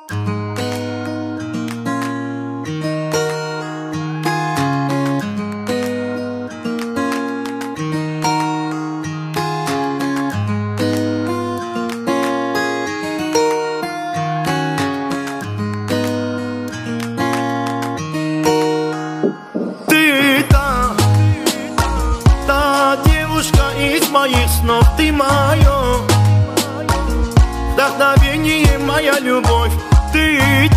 Моих снов ты мое вдохновение, моя любовь. Ты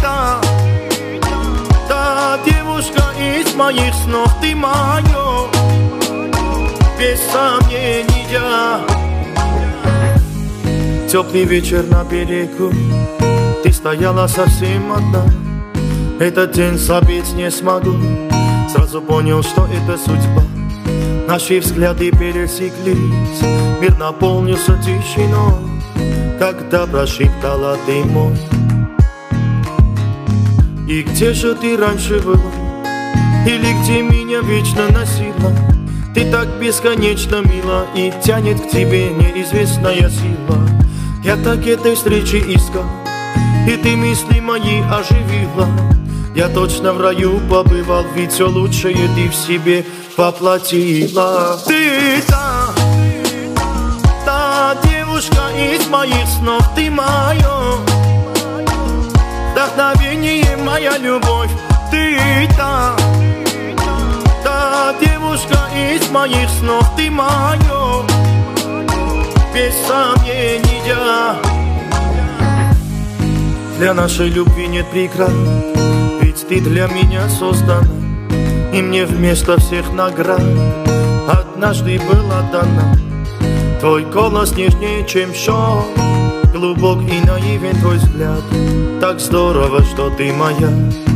та девушка из моих снов. Ты мое, без сомнения. Теплый вечер на берегу, ты стояла совсем одна. Этот день забыть не смогу. Сразу понял, что это судьба. Наши взгляды пересеклись, мир наполнился тишиной, когда прошептала ты мой. И где же ты раньше была? Или где меня вечно носила? Ты так бесконечно мила, и тянет к тебе неизвестная сила. Я так этой встречи искал, и ты мысли мои оживила. Я точно в раю побывал, ведь все лучшее ты в себе воплотила. Ты та девушка из моих снов. Ты мое вдохновение, моя любовь. Ты та девушка из моих снов. Ты мое, без сомнения. Для нашей любви нет преград, ведь ты для меня создана, и мне вместо всех наград однажды была дана. Твой голос нежнее, чем шел, глубок и наивен твой взгляд. Так здорово, что ты моя.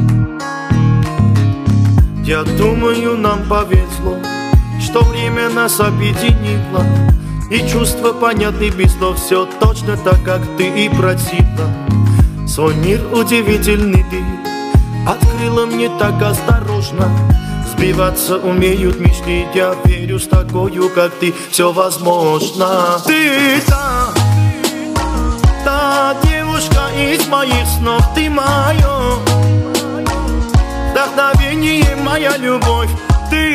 Я думаю, нам повезло, что время нас объединило, и чувства понятны без слов. Все точно так, как ты и просила. Свой мир удивительный ты открыла мне так осторожно. Сбиваться умеют мечты, я верю, с такою, как ты, все возможно. Ты та девушка из моих снов. Ты мое вдохновение, моя любовь. Ты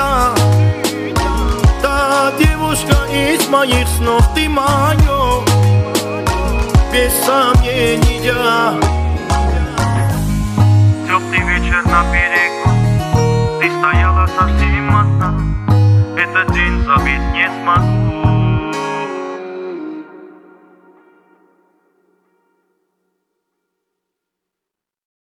та девушка из моих снов. Ты мое, без сомнения. Теплый вечер на берегу, ты стояла совсем одна. Этот день забыть не смогу.